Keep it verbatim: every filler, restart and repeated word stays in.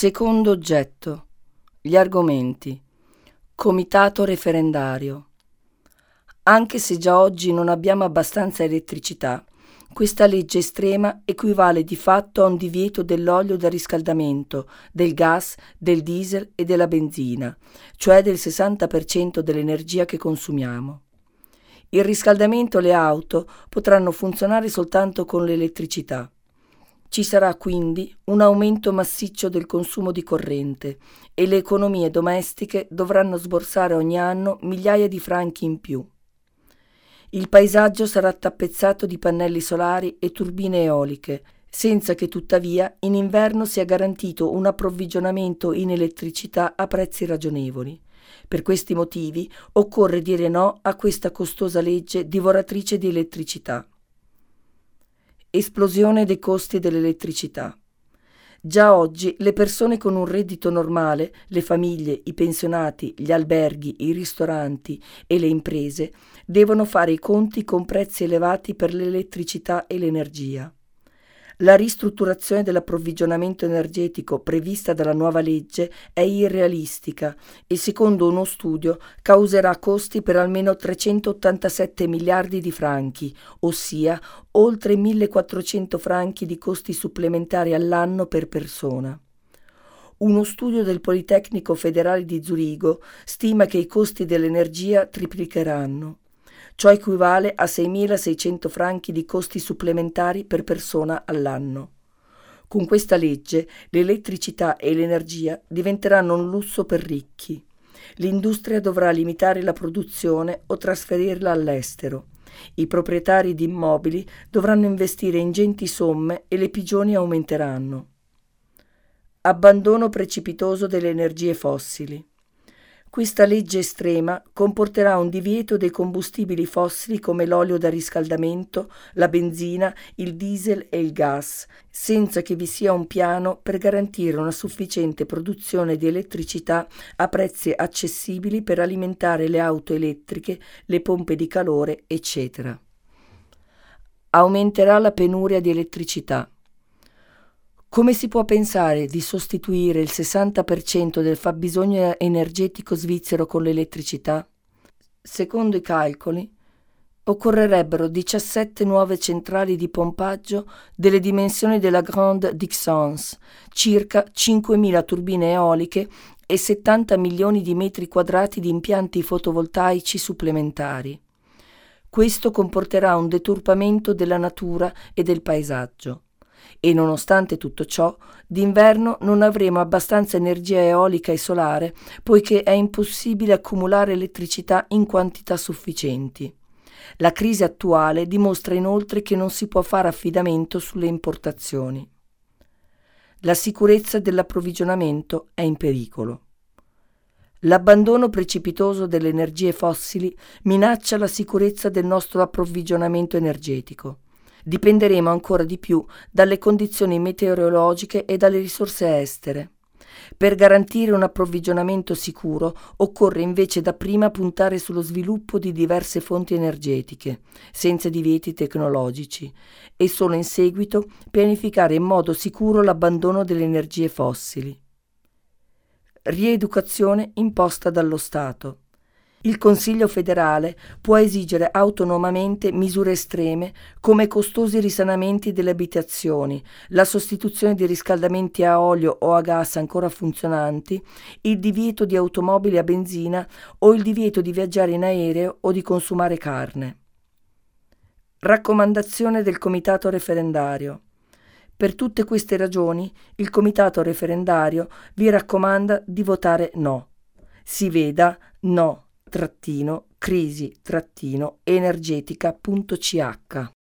Secondo oggetto. Gli argomenti. Comitato referendario. Anche se già oggi non abbiamo abbastanza elettricità, questa legge estrema equivale di fatto a un divieto dell'olio da riscaldamento, del gas, del diesel e della benzina, cioè del sessanta per cento dell'energia che consumiamo. Il riscaldamento e le auto potranno funzionare soltanto con l'elettricità. Ci sarà quindi un aumento massiccio del consumo di corrente e le economie domestiche dovranno sborsare ogni anno migliaia di franchi in più. Il paesaggio sarà tappezzato di pannelli solari e turbine eoliche, senza che tuttavia in inverno sia garantito un approvvigionamento in elettricità a prezzi ragionevoli. Per questi motivi occorre dire no a questa costosa legge divoratrice di elettricità. Esplosione dei costi dell'elettricità. Già oggi le persone con un reddito normale, le famiglie, i pensionati, gli alberghi, i ristoranti e le imprese devono fare i conti con prezzi elevati per l'elettricità e l'energia. La ristrutturazione dell'approvvigionamento energetico prevista dalla nuova legge è irrealistica e, secondo uno studio, causerà costi per almeno trecentottantasette miliardi di franchi, ossia oltre millequattrocento franchi di costi supplementari all'anno per persona. Uno studio del Politecnico Federale di Zurigo stima che i costi dell'energia triplicheranno. Ciò equivale a seimilaseicento franchi di costi supplementari per persona all'anno. Con questa legge l'elettricità e l'energia diventeranno un lusso per ricchi. L'industria dovrà limitare la produzione o trasferirla all'estero. I proprietari di immobili dovranno investire ingenti somme e le pigioni aumenteranno. Abbandono precipitoso delle energie fossili. Questa legge estrema comporterà un divieto dei combustibili fossili come l'olio da riscaldamento, la benzina, il diesel e il gas, senza che vi sia un piano per garantire una sufficiente produzione di elettricità a prezzi accessibili per alimentare le auto elettriche, le pompe di calore, eccetera. Aumenterà la penuria di elettricità. Come si può pensare di sostituire il sessanta per cento del fabbisogno energetico svizzero con l'elettricità? Secondo i calcoli, occorrerebbero diciassette nuove centrali di pompaggio delle dimensioni della Grande Dixence, circa cinquemila turbine eoliche e settanta milioni di metri quadrati di impianti fotovoltaici supplementari. Questo comporterà un deturpamento della natura e del paesaggio. E nonostante tutto ciò, d'inverno non avremo abbastanza energia eolica e solare, poiché è impossibile accumulare elettricità in quantità sufficienti. La crisi attuale dimostra inoltre che non si può fare affidamento sulle importazioni. La sicurezza dell'approvvigionamento è in pericolo. L'abbandono precipitoso delle energie fossili minaccia la sicurezza del nostro approvvigionamento energetico. Dipenderemo ancora di più dalle condizioni meteorologiche e dalle risorse estere. Per garantire un approvvigionamento sicuro occorre invece dapprima puntare sullo sviluppo di diverse fonti energetiche, senza divieti tecnologici, e solo in seguito pianificare in modo sicuro l'abbandono delle energie fossili. Rieducazione imposta dallo Stato. Il Consiglio federale può esigere autonomamente misure estreme come costosi risanamenti delle abitazioni, la sostituzione di riscaldamenti a olio o a gas ancora funzionanti, il divieto di automobili a benzina o il divieto di viaggiare in aereo o di consumare carne. Raccomandazione del Comitato referendario. Per tutte queste ragioni, il Comitato referendario vi raccomanda di votare no. Si veda no. trattino crisi trattino energetica punto c h